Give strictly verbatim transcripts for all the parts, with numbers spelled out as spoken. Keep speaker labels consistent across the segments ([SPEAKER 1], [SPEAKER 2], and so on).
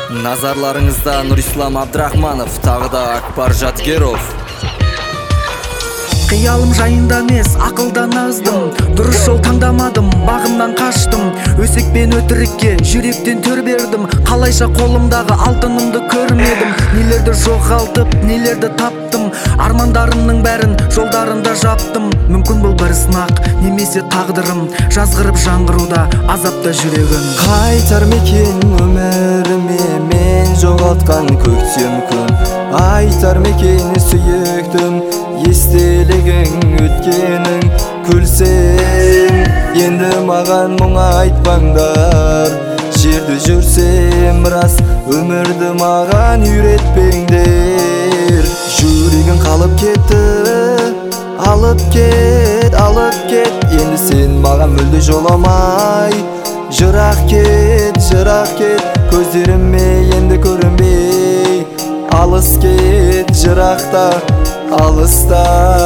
[SPEAKER 1] Назарларыңызда Нурислам Абдрахманов, тағы да Акбар Жаткеров.
[SPEAKER 2] Қиялым жайында емес, ақылдан аздым. Дұрыс жол таңдамадым, бағымнан қаштым. Өсекпен өтірікке жүректен төр бердім. Қалайша қолымдағы алтынымды көрмедім. Нелерді жоғалтып, нелерді таптым. Армандарымның бәрін жолдарында жаптым. Мүмкін бұл бір сынақ, немесе тағдырым. Жазғырып жаңғыруда азапта жүрегім.
[SPEAKER 3] Қайтар мекен өміріме мен жоғалтқан көктем күн. Айтар мекен сүйіктім естелігің өткенің. Күлсем енді маған мұң айтпаңдар. Жерді жүрсем рас, өмірді маған үйретпеңдер. Жүрегің қалып кетті, алып кет, алып кет. Енді сен маған мүлде жоламай. Жырақ кет, жырақ кет, көздеріме енді көрінбей. Алыс кет, жырақта, алыста.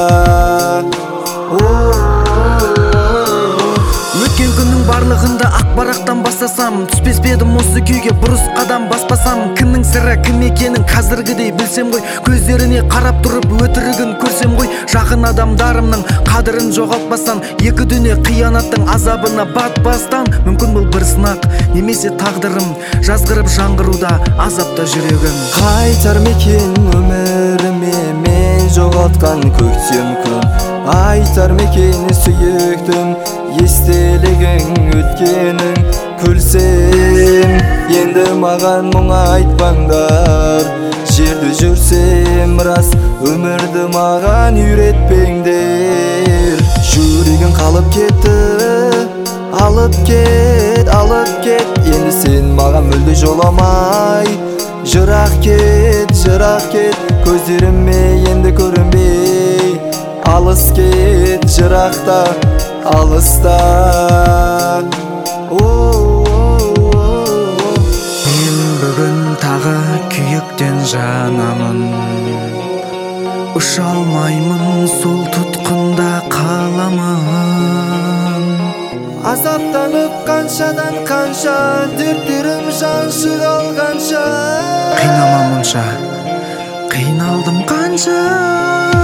[SPEAKER 2] Өткен күннің барлығында ақ барақтан бастасам, түспес бедім осы күйге бұрыс қадам баспасам. Кімнің сірі кім екенін қазіргідей білсем ғой. Көздеріне қарап тұрып өтірігін көрсем ғой. Жақын адамдарымның қадірін жоғалтпастан, екі дүние қиянаттың азабына батпастан. Мүмкін бұл бір сынақ, немесе тағдырым. Жазғырып жаңғыруда азапта жүрегім.
[SPEAKER 3] Қайтар мекен өміріме мен жоғалтқан көктем күн. Айтар мекен сүйіктім естелігің өткенің. Күлсем енді маған мұң айтпаңдар. Жерді жүрсем рас, өмірді маған үйретпеңдер. Жүрегің қалып кетті, алып кет, алып кет. Енді сен маған мүлде жоламай. Жырақ кет, жырақ кет, көздеріме енді көрінбей. Алыс кет, жырақта, алыста.
[SPEAKER 2] Мен бүгін тағы күйіктен жанамын. Ұша алмаймын, сол тұтқында қаламын.
[SPEAKER 3] Азаптанып қаншадан қанша, дерттерім жаншыр алғанша.
[SPEAKER 2] Қинамам мұнша, қиналдым қанша.